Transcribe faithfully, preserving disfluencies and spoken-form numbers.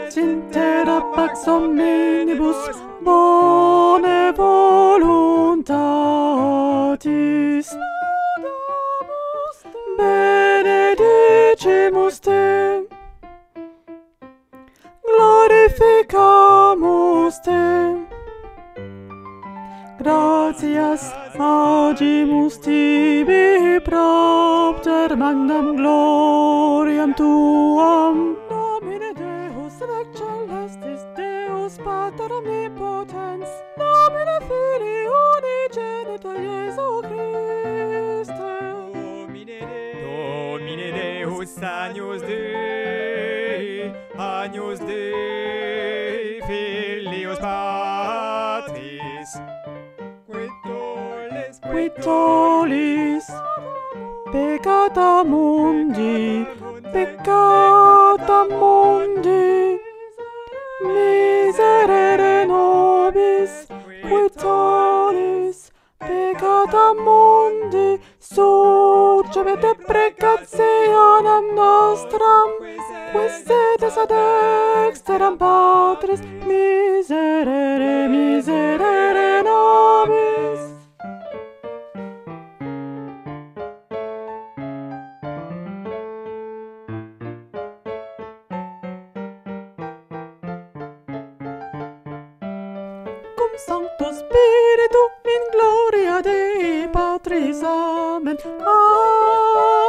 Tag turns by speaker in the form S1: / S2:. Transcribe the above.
S1: et in terra pax omnibus bone voluntatis. Benedicimus te, glorificamus te, gratias agimus tibi propter magnam gloriam tuam. Nomine Deus Rex Celestis, Deus Pater omnipotens, nomine Filii unigenita Iesu Christe.
S2: Domine Deus, Agnus Dei, Agnus Dei, Filius Patris, qui tollis,
S1: Qui tollis peccata mundi, peccata mundi, miserere nobis, qui tollis peccata mundi, surgebet deprecationem nostram, qui sedes ad exteram Patris, miserere, miserere nobis. Cum Sancto Spiritu in gloria Dei Patris. Amen. Amen.